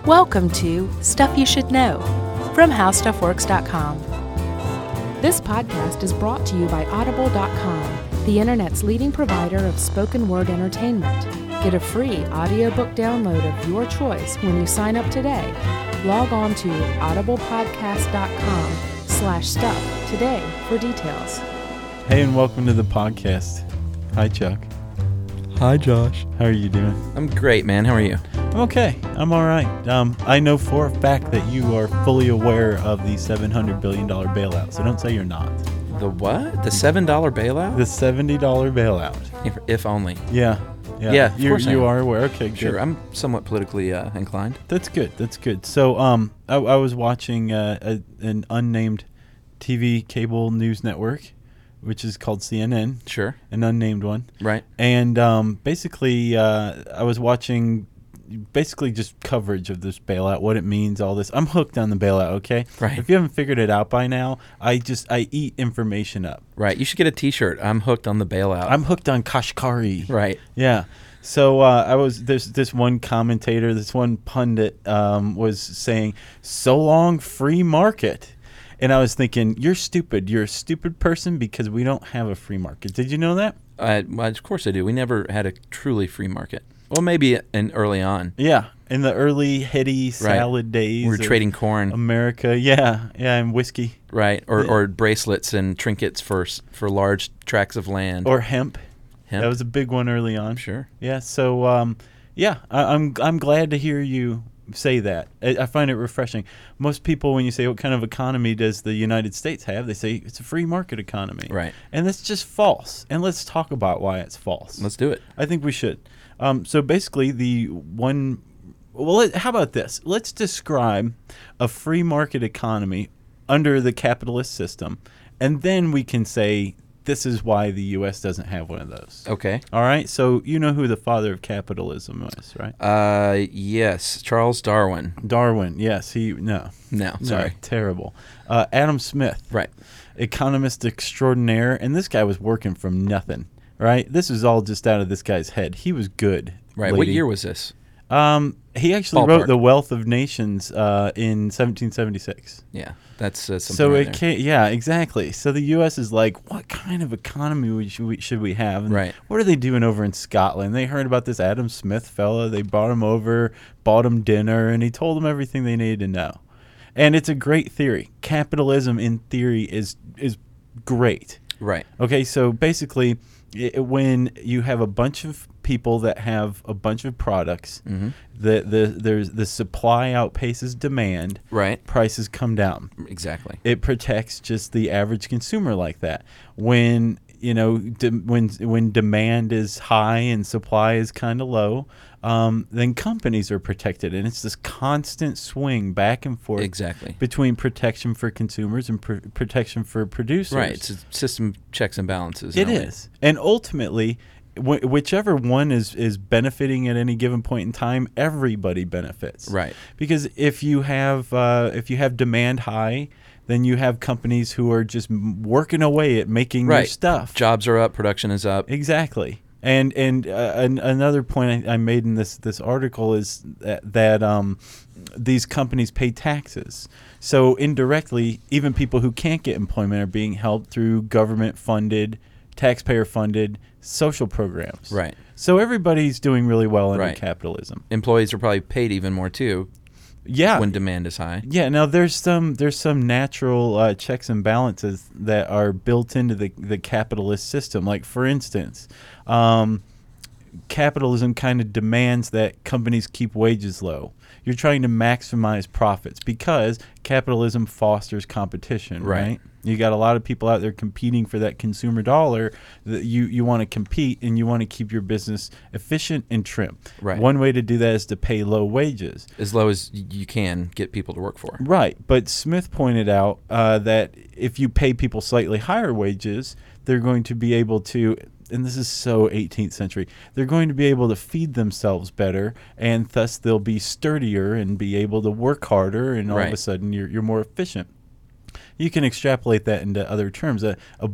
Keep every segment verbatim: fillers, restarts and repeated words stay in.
Welcome to Stuff You Should Know from How Stuff Works dot com. This podcast is brought to you by Audible dot com, the internet's leading provider of spoken word entertainment. Get a free audiobook download of your choice when you sign up today. Log on to audiblepodcast.com slash stuff today for details. Hey, and welcome to the podcast. Hi, Chuck. Hi, Josh. How are you doing? I'm great, man. How are you? I'm okay. I'm all right. Um, I know for a fact that you are fully aware of the seven hundred billion dollars bailout, so don't say you're not. The what? The seven dollar bailout? The seventy dollars bailout. If, if only. Yeah. Yeah, Yeah, of You're, course I you am. are aware. Okay, good. Sure, I'm somewhat politically uh, inclined. That's good. That's good. So, um, I, I was watching uh, a, an unnamed T V cable news network, which is called C N N. Sure. An unnamed one. Right. And um, basically, uh, I was watching basically just coverage of this bailout, what it means, all this. I'm hooked on the bailout, okay? Right. If you haven't figured it out by now, I just, I eat information up. Right. You should get a T-shirt. I'm hooked on the bailout. I'm hooked on Kashkari. Right. Yeah. So uh, I was, there's this one commentator, this one pundit um, was saying, so long free market. And I was thinking, you're stupid. You're a stupid person because we don't have a free market. Did you know that? Uh, well, of course I do. We never had a truly free market. Well, maybe in early on. Yeah. In the early heady salad Right. days. We were of trading corn. America. Yeah. Yeah. And whiskey. Right. Or Yeah. or bracelets and trinkets for s- for large tracts of land. Or hemp. Hemp. That was a big one early on. Sure. Yeah. So, um, yeah, I, I'm I'm glad to hear you say that. I, I find it refreshing. Most people, when you say what kind of economy does the United States have, they say it's a free market economy. Right. And that's just false. And let's talk about why it's false. Let's do it. I think we should. Um, so basically, the one. Well, let, how about this? Let's describe a free market economy under the capitalist system, and then we can say this is why the U S doesn't have one of those. Okay. All right. So you know who the father of capitalism was, right? Uh, yes. Charles Darwin. Darwin. Yes. He no. No, No, sorry. terrible. Uh, Adam Smith. Right. Economist extraordinaire, and this guy was working from nothing. Right. This was all just out of this guy's head. He was good. Right. What lady. year was this? Um, he actually Ballpark. wrote The Wealth of Nations uh, in seventeen seventy-six. Yeah, that's uh, something. So right it there. can't, yeah, exactly. So the U S is like, what kind of economy we should, we, should we have? And Right. what are they doing over in Scotland? They heard about this Adam Smith fella. They brought him over, bought him dinner, and he told them everything they needed to know. And it's a great theory. Capitalism, in theory, is is great. Right. Okay, so basically, I when you have a bunch of people that have a bunch of products, Mm-hmm. the the there's the supply outpaces demand. Right. Prices come down. Exactly. It protects just the average consumer like that. When you know de- when when demand is high and supply is kind of low, um, then companies are protected, and it's this constant swing back and forth Exactly. between protection for consumers and pr- protection for producers. Right. It's a system checks and balances. It in a way. is. And ultimately, wh- whichever one is, is benefiting at any given point in time, everybody benefits. Right. Because if you have uh, if you have demand high, then you have companies who are just m- working away at making their Right. stuff. Jobs are up. Production is up. Exactly. And and uh, an, another point I, I made in this this article is that, that um, these companies pay taxes. So indirectly, even people who can't get employment are being helped through government-funded, taxpayer-funded social programs. Right. So everybody's doing really well under Right. capitalism. Employees are probably paid even more too Yeah. when demand is high. Yeah, now there's some there's some natural uh, checks and balances that are built into the the capitalist system. Like for instance, um, capitalism kind of demands that companies keep wages low. You're trying to maximize profits because capitalism fosters competition, right? Right. You got a lot of people out there competing for that consumer dollar. That you you want to compete and you want to keep your business efficient and trim. Right. One way to do that is to pay low wages. As low as y- you can get people to work for. Right, but Smith pointed out uh, that if you pay people slightly higher wages, they're going to be able to, and this is so eighteenth century, they're going to be able to feed themselves better, and thus they'll be sturdier and be able to work harder, and all of a Right. sudden you're, you're more efficient. You can extrapolate that into other terms. A, a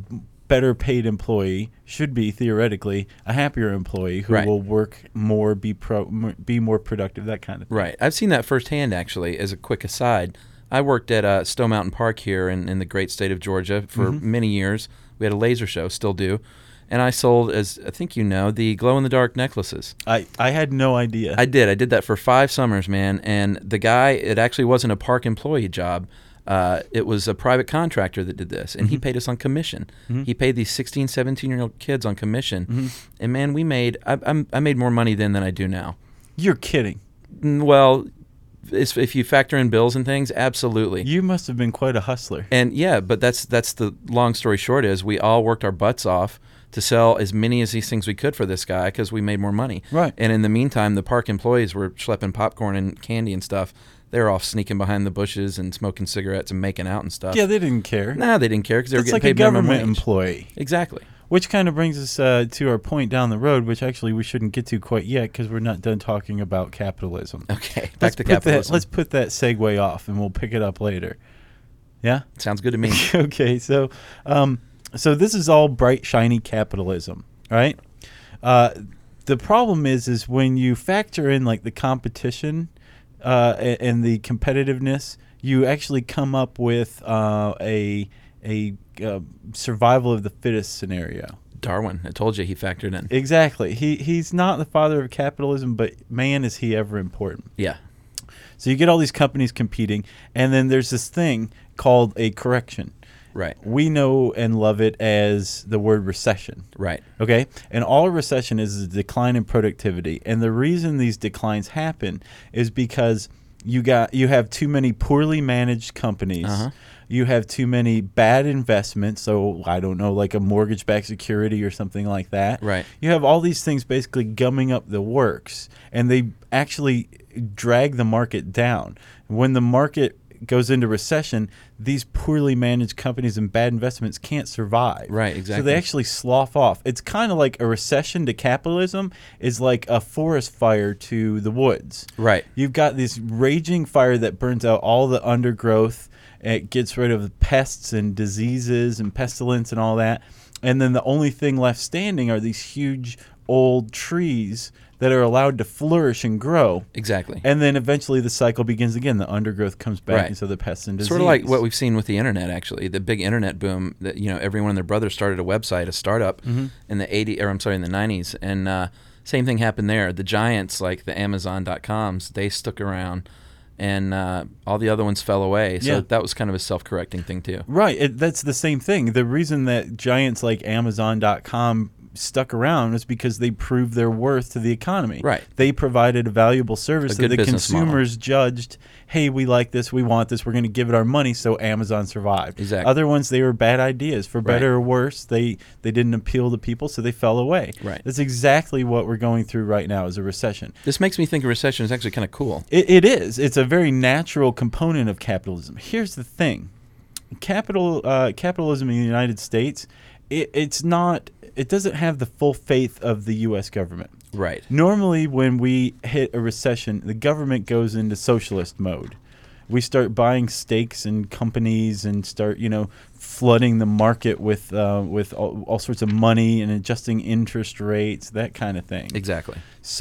better paid employee should be theoretically a happier employee who Right. will work more, be pro, m- be more productive, that kind of thing. Right. I've seen that firsthand, actually. As a quick aside, I worked at uh, Stowe Mountain Park here in, in the great state of Georgia for Mhm. many years. We had a laser show, still do. And I sold, as I think you know, the glow-in-the-dark necklaces. I, I had no idea. I did. I did that for five summers, man. And the guy, it actually wasn't a park employee job. Uh, it was a private contractor that did this, and he Mhm. paid us on commission. Mhm. He paid these sixteen, seventeen-year-old kids on commission. Mhm. And, man, we made, I, I'm, I made more money then than I do now. You're kidding. Mm, Well, it's, if you factor in bills and things, absolutely. You must have been quite a hustler. And yeah, but that's that's the long story short is we all worked our butts off to sell as many as these things we could for this guy because we made more money. Right. And in the meantime, the park employees were schlepping popcorn and candy and stuff. They were off sneaking behind the bushes and smoking cigarettes and making out and stuff. Yeah, they didn't care. Nah, they didn't care because they were It's getting like a paid minimum government wage. employee. Exactly. Which kind of brings us uh, to our point down the road, which actually we shouldn't get to quite yet because we're not done talking about capitalism. Okay, back Let's to put that, capitalism. let's put that segue off, and we'll pick it up later. Yeah. Sounds good to me. Okay. So, um, so this is all bright, shiny capitalism, right? Uh, the problem is, is when you factor in like the competition uh, a- and the competitiveness, you actually come up with uh, a a uh, survival of the fittest scenario. Darwin, I told you he factored in. Exactly. He he's not the father of capitalism, but man, is he ever important. Yeah. So you get all these companies competing, and then there's this thing called a correction. Right. We know and love it as the word recession. Right. Okay? And all a recession is is a decline in productivity. And the reason these declines happen is because you got you have too many poorly managed companies. Uh-huh. You have too many bad investments. So I don't know, like a mortgage-backed security or something like that. Right. You have all these things basically gumming up the works, and they actually drag the market down. When the market goes into recession, these poorly managed companies and bad investments can't survive. Right, So exactly. they actually slough off. It's kind of like a recession to capitalism is like a forest fire to the woods. Right. You've got this raging fire that burns out all the undergrowth. It gets rid of pests and diseases and pestilence and all that. And then the only thing left standing are these huge old trees that are allowed to flourish and grow. Exactly. And then eventually the cycle begins again. The undergrowth comes back, Right. and so the pests and disease. Sort of like what we've seen with the internet, actually, the big internet boom. That you know, everyone and their brother started a website, a startup Mm-hmm. in the eighties, or I'm sorry, in the nineties, and uh, same thing happened there. The giants like the Amazon dot coms, they stuck around, and uh, all the other ones fell away. So Yeah. that was kind of a self-correcting thing too. Right. It, that's the same thing. The reason that giants like Amazon dot com stuck around is because they proved their worth to the economy. Right. They provided a valuable service A that good the business model. consumers judged, hey, we like this, we want this, we're going to give it our money, so Amazon survived. Exactly. Other ones, they were bad ideas. For better Right. or worse, they, they didn't appeal to people, so they fell away. Right. That's exactly what we're going through right now is a recession. This makes me think a recession is actually kind of cool. It, it is. It's a very natural component of capitalism. Here's the thing: capital uh, capitalism in the United States, it, it's not. It doesn't have the full faith of the U S government. Right. Normally, when we hit a recession, the government goes into socialist mode. We start buying stakes in companies and start, you know, flooding the market with uh, with all, all sorts of money and adjusting interest rates, that kind of thing. Exactly.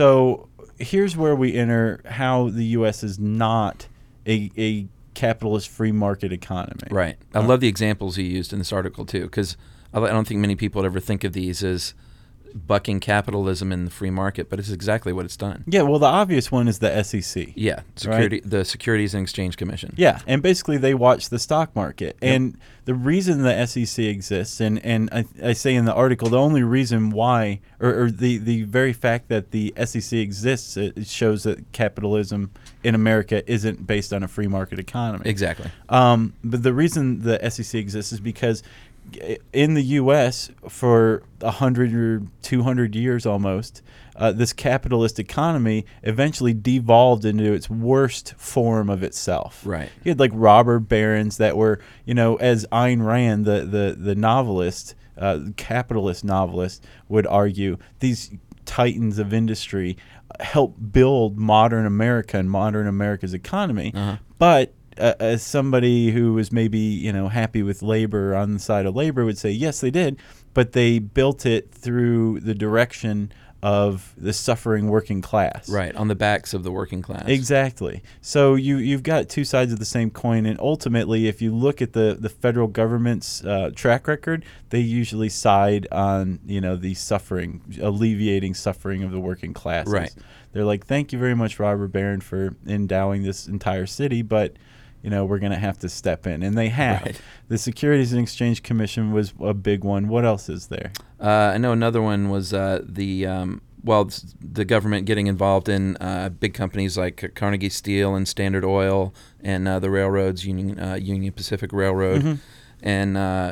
So here's where we enter how the U S is not a, a capitalist free market economy. Right. I love the examples you used in this article too, because I I don't think many people would ever think of these as bucking capitalism in the free market, but it's exactly what it's done. Yeah, well, the obvious one is the S E C. Yeah, security, the Securities and Exchange Commission. Yeah, and basically they watch the stock market. And the reason the S E C exists, and, and I, I say in the article, the only reason why, or, or the, the very fact that the S E C exists, it it shows that capitalism in America isn't based on a free market economy. Exactly. Um, but the reason the S E C exists is because in the U S for one hundred or two hundred years almost, uh, this capitalist economy eventually devolved into its worst form of itself. Right. You had like robber barons that were, you know, as Ayn Rand, the, the, the novelist, uh, capitalist novelist, would argue, these titans of industry helped build modern America and modern America's economy. Uh-huh. But uh, as somebody who was maybe, you know, happy with labor on the side of labor would say, yes, they did, but they built it through the direction of the suffering working class. Right, on the backs of the working class. Exactly. So you, you've got two sides of the same coin, and ultimately, if you look at the, the federal government's uh, track record, they usually side on, you know, the suffering, alleviating suffering of the working classes. Right. They're like, thank you very much, Robert Barron, for endowing this entire city, but you know, we're going to have to step in. And they have. Right. The Securities and Exchange Commission was a big one. What else is there? Uh, I know another one was uh, the, um, well, the government getting involved in uh, big companies like Carnegie Steel and Standard Oil and uh, the railroads, Union, uh, Union Pacific Railroad, mm-hmm. and uh,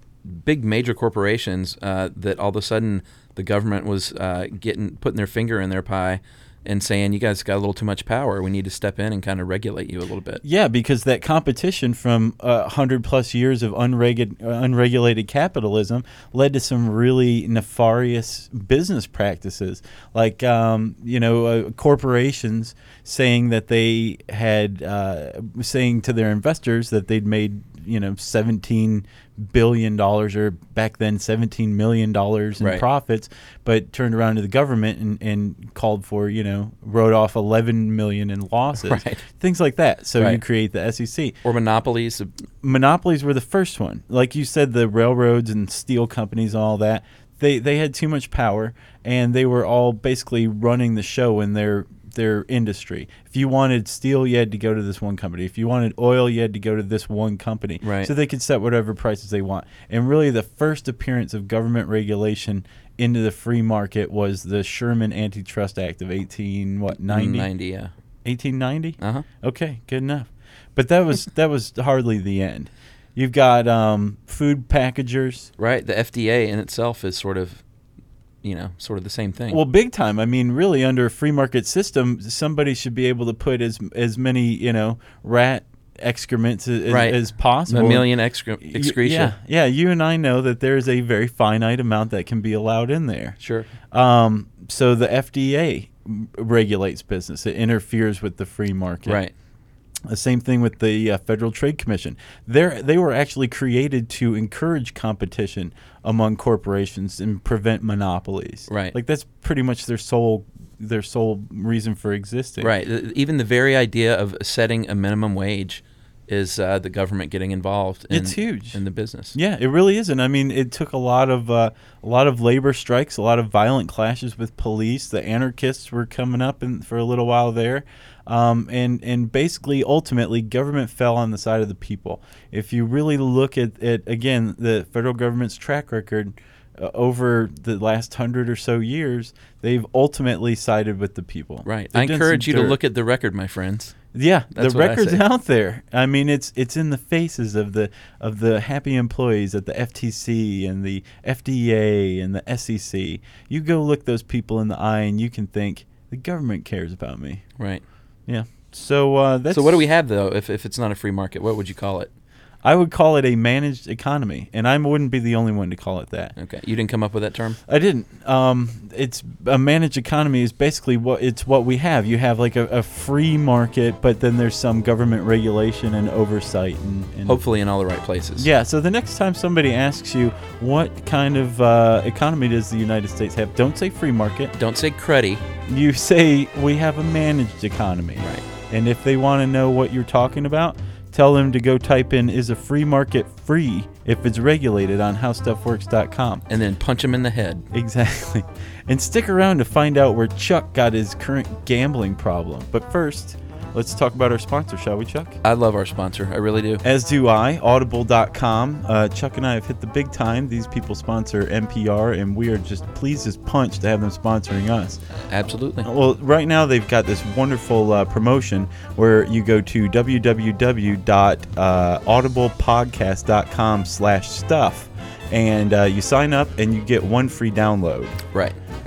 big major corporations uh, that all of a sudden the government was uh, getting putting their finger in their pie and saying, you guys got a little too much power. We need to step in and kind of regulate you a little bit. Yeah, because that competition from uh, one hundred plus years of unregu- unregulated capitalism led to some really nefarious business practices, like, um, you know, uh, corporations saying that they had, uh, saying to their investors that they'd made, you know, seventeen billion dollars or back then seventeen million dollars in right. profits, but turned around to the government and, and called for, you know, wrote off eleven million dollars in losses, right. things like that. So right. you create the S E C. Or monopolies. Monopolies were the first one. Like you said, the railroads and steel companies and all that, they, they had too much power, and they were all basically running the show in their their industry. If you wanted steel, you had to go to this one company. If you wanted oil, you had to go to this one company. Right. So they could set whatever prices they want. And really the first appearance of government regulation into the free market was the Sherman Antitrust Act of eighteen what ninety? ninety, yeah. eighteen ninety? Uh-huh. Okay, good enough. But that was that was hardly the end. You've got um, food packagers. Right. The F D A in itself is sort of you know, sort of the same thing. Well, big time. I mean, really, under a free market system, somebody should be able to put as as many, you know, rat excrements as, right. as possible. Mammalian excre- excretion. Yeah, yeah. You and I know that there's a very finite amount that can be allowed in there. Sure. Um, so the F D A regulates business. It interferes with the free market. Right. The same thing with the uh, Federal Trade Commission. They they were actually created to encourage competition among corporations and prevent monopolies. Right. Like that's pretty much their sole their sole reason for existing. Right. Even the very idea of setting a minimum wage is uh, the government getting involved in, it's huge. in the business. Yeah, it really is. And I mean, it took a lot of uh, a lot of labor strikes, a lot of violent clashes with police. The anarchists were coming up in, for a little while there. Um, and, and basically, ultimately, government fell on the side of the people. If you really look at, at again, the federal government's track record uh, over the last hundred or so years, they've ultimately sided with the people. Right. They've I encourage you dirt. to look at the record, my friends. Yeah, That's the record's out there. I mean, it's it's in the faces of the of the happy employees at the F T C and the F D A and the S E C. You go look those people in the eye, and you can think the government cares about me. Right. Yeah. So uh, that's. So what do we have though? If if it's not a free market, what would you call it? I would call it a managed economy, and I wouldn't be the only one to call it that. Okay, you didn't come up with that term? I didn't. Um, it's a managed economy is basically what it's what we have. You have like a, a free market, but then there's some government regulation and oversight, and, and hopefully in all the right places. Yeah. So the next time somebody asks you what kind of uh, economy does the United States have, don't say free market. Don't say cruddy. You say we have a managed economy. Right. And if they want to know what you're talking about, tell them to go type in, is a free market free if it's regulated on how stuff works dot com. And then punch them in the head. Exactly. And stick around to find out where Chuck got his current gambling problem. But first, let's talk about our sponsor, shall we, Chuck? I love our sponsor. I really do. As do I, audible dot com. Uh, Chuck and I have hit the big time. These people sponsor N P R, and we are just pleased as punch to have them sponsoring us. Absolutely. Well, right now they've got this wonderful uh, promotion where you go to w w w dot audible podcast dot com slash stuff, and uh, you sign up and you get one free download. Right.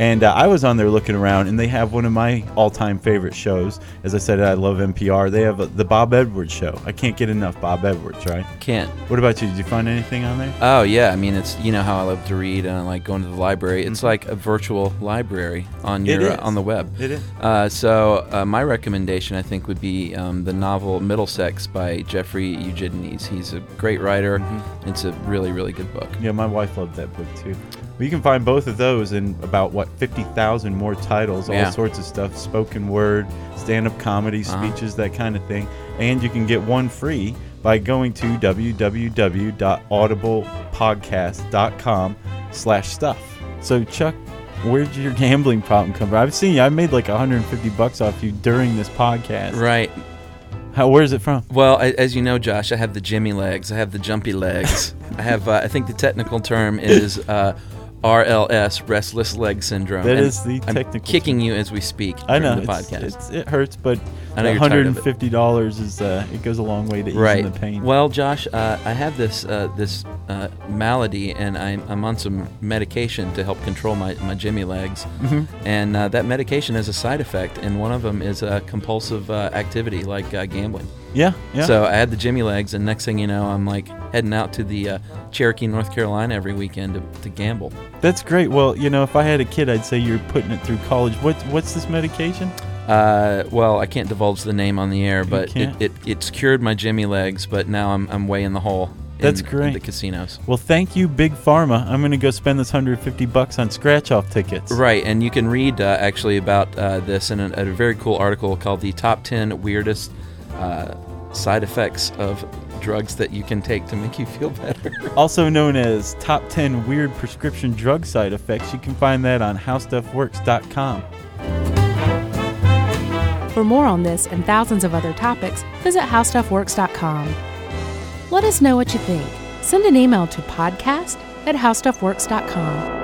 And uh, I was on there looking around, and they have one of my all-time favorite shows. As I said, I love N P R. They have uh, the Bob Edwards Show. I can't get enough Bob Edwards, right? Can't. What about you? Did you find anything on there? Oh, yeah. I mean, it's, you know how I love to read and I like going to the library. It's Mm-hmm. like a virtual library on It your is. uh, on the web. It is. Uh, so uh, my recommendation, I think, would be um, the novel Middlesex by Jeffrey Eugenides. He's a great writer. Mm-hmm. It's a really, really good book. Yeah, my wife loved that book too. But you can find both of those and about, what, fifty thousand more titles, all Yeah. sorts of stuff, spoken word, stand-up comedy, Uh-huh. speeches, that kind of thing. And you can get one free by going to www.audiblepodcast.com slash stuff. So, Chuck, where'd your gambling problem come from? I've seen you. I made like one hundred fifty bucks off you during this podcast. Right. How? Where's it from? Well, I, as you know, Josh, I have the Jimmy legs. I have the jumpy legs. I have, uh, I think the technical term is uh, R L S, restless leg syndrome. That And is the I'm technical kicking you as we speak I know. during the It's, podcast. it's, it hurts, but I know you're one tired hundred of it. fifty dollars is uh, it goes a long way to easing Right. the pain. Well, Josh, uh, I have this uh, this uh, malady, and I'm, I'm on some medication to help control my, my Jimmy legs. Mhm. And uh, that medication has a side effect, and one of them is a compulsive uh, activity like uh, gambling. Yeah, yeah. So I had the Jimmy legs, and next thing you know, I'm like heading out to the uh, Cherokee, North Carolina every weekend to, to gamble. That's great. Well, you know, if I had a kid, I'd say you're putting it through college. What What's this medication? Uh, well, I can't divulge the name on the air, but it, can't? it, it's cured my Jimmy legs, but now I'm, I'm way in the hole. That's in, great. In the casinos. Well, thank you, Big Pharma. I'm going to go spend this one hundred fifty bucks on scratch-off tickets. Right, and you can read uh, actually about uh, this in a, a very cool article called "The Top ten Weirdest uh, Side Effects of Drugs That You Can Take to Make You Feel Better." Also known as Top ten Weird Prescription Drug Side Effects. You can find that on how stuff works dot com. For more on this and thousands of other topics, visit how stuff works dot com. Let us know what you think. Send an email to podcast at how stuff works dot com.